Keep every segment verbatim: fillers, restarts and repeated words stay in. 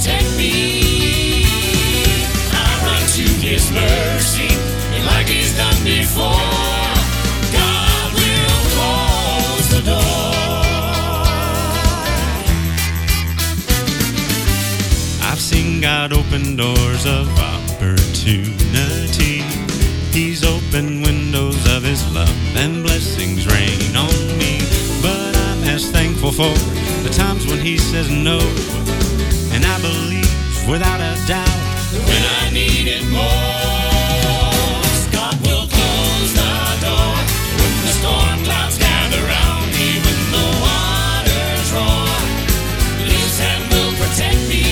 protect me. I run to His mercy, and like He's done before, God will close the door. I've seen God open doors of opportunity. He's opened windows of His love and blessings rain on me. But I'm as thankful for the times when He says no. And I believe without a doubt that when I need it most, God will close the door. When the storm clouds gather round me, when the waters roar, His hand will protect me.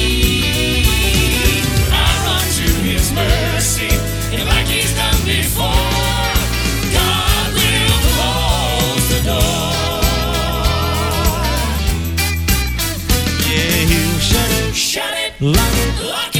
I run to His mercy, and like He's done before, God will close the door. Yeah, He'll shut it, Shut it, lock it, lock it.